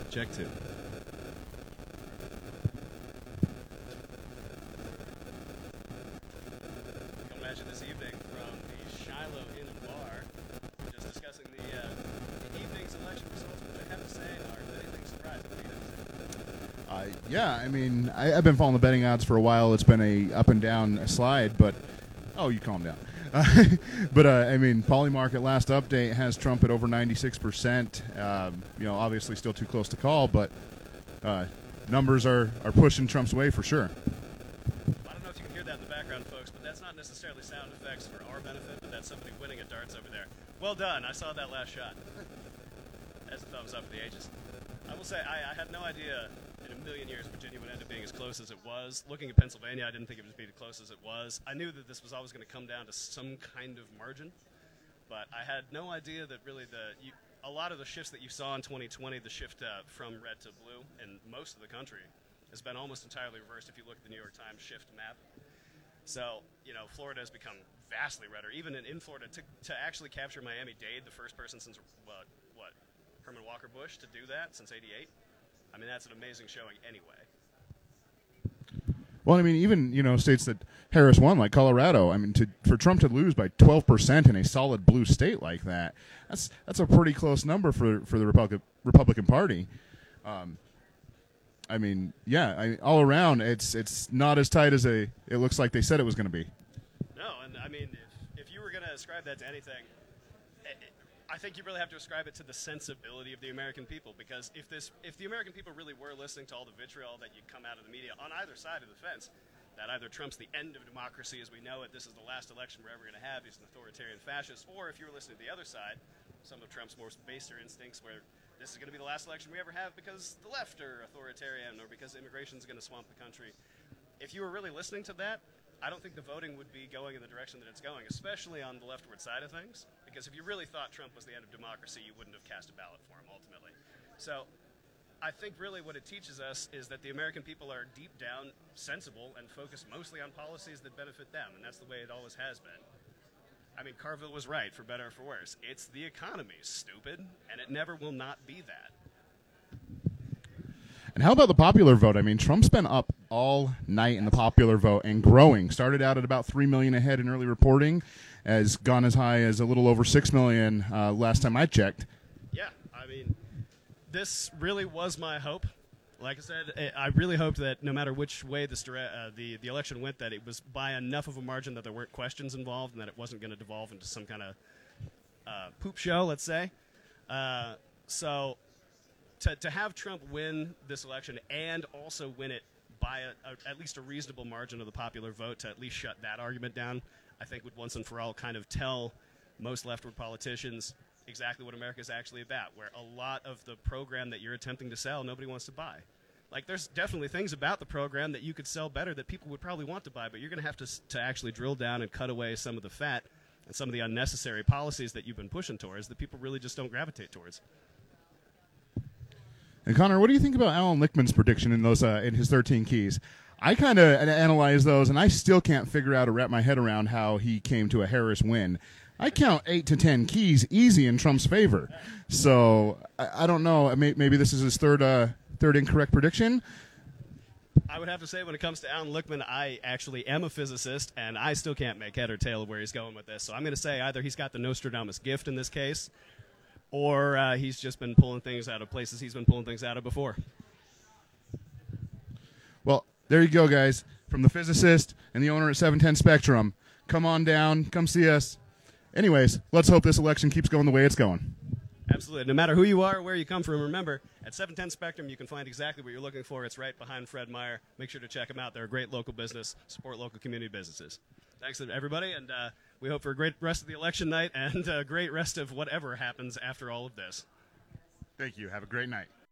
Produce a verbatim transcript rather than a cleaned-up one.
Check two. Coming at you this evening from the Shiloh Inn and Bar. We're just discussing the, uh, the evening's election results, which I have to say are anything surprising to you. Uh, yeah, I mean, I, I've been following the betting odds for a while. It's been a up and down slide, but oh, you calm down. Uh, but uh, I mean, Polymarket last update has Trump at over ninety-six percent. Um, you know, obviously still too close to call, but uh, numbers are, are pushing Trump's way for sure. I don't know if you can hear that in the background, folks, but that's not necessarily sound effects for our benefit, but that's somebody winning at darts over there. Well done. I saw that last shot. That's a thumbs up for the ages. I will say, I, I had no idea in a million years Virginia would end up being as close as it was. Looking at Pennsylvania, I didn't think it would be as close as it was. I knew that this was always going to come down to some kind of margin, but I had no idea that really the you, a lot of the shifts that you saw in twenty twenty, the shift uh, from red to blue in most of the country, has been almost entirely reversed if you look at the New York Times shift map. So, you know, Florida has become vastly redder. Even in, in Florida, to, to actually capture Miami-Dade, the first person since, what, what, Herman Walker Bush to do that since eighty-eight, I mean, that's an amazing showing anyway. Well, I mean, even, you know, states that Harris won, like Colorado, I mean, to, for Trump to lose by twelve percent in a solid blue state like that, that's that's a pretty close number for, for the Republican, Republican Party. Um, I mean, yeah, I, all around, it's it's not as tight as a, it looks like they said it was going to be. No, and I mean, if, if you were going to ascribe that to anything, it, it, I think you really have to ascribe it to the sensibility of the American people, because if this, if the American people really were listening to all the vitriol that you come out of the media on either side of the fence, that either Trump's the end of democracy as we know it, this is the last election we're ever going to have, he's an authoritarian fascist, or if you were listening to the other side, some of Trump's more baser instincts where this is going to be the last election we ever have because the left are authoritarian or because immigration is going to swamp the country. If you were really listening to that, I don't think the voting would be going in the direction that it's going, especially on the leftward side of things, because if you really thought Trump was the end of democracy, you wouldn't have cast a ballot for him, ultimately. So I think really what it teaches us is that the American people are deep down sensible and focused mostly on policies that benefit them, and that's the way it always has been. I mean, Carville was right, for better or for worse. It's the economy, stupid, and it never will not be that. And how about the popular vote? I mean, Trump's been up all night in the popular vote and growing. Started out at about three million ahead in early reporting, has gone as high as a little over six million uh, last time I checked. Yeah, I mean, this really was my hope. Like I said, I really hoped that no matter which way this dire- uh, the, the election went, that it was by enough of a margin that there weren't questions involved and that it wasn't going to devolve into some kind of uh, poop show, let's say. Uh, so to, to have Trump win this election and also win it by a, a, at least a reasonable margin of the popular vote to at least shut that argument down, I think would once and for all kind of tell most leftward politicians exactly what America is actually about, where a lot of the program that you're attempting to sell, nobody wants to buy. Like, there's definitely things about the program that you could sell better that people would probably want to buy, but you're going to have to to actually drill down and cut away some of the fat and some of the unnecessary policies that you've been pushing towards that people really just don't gravitate towards. And Connor, what do you think about Alan Lichtman's prediction in those uh, in his thirteen keys? I kind of analyzed those, and I still can't figure out or wrap my head around how he came to a Harris win. I count eight to ten keys easy in Trump's favor. So I, I don't know. Maybe this is his third uh, third incorrect prediction. I would have to say when it comes to Alan Lichtman, I actually am a physicist, and I still can't make head or tail of where he's going with this. So I'm going to say either he's got the Nostradamus gift in this case, or uh, he's just been pulling things out of places he's been pulling things out of before. Well, there you go, guys. From the physicist and the owner at seven ten Spectrum. Come on down. Come see us. Anyways, let's hope this election keeps going the way it's going. Absolutely. No matter who you are or where you come from, remember, at seven ten Spectrum, you can find exactly what you're looking for. It's right behind Fred Meyer. Make sure to check them out. They're a great local business. Support local community businesses. Thanks to everybody, and uh, we hope for a great rest of the election night and a great rest of whatever happens after all of this. Thank you. Have a great night.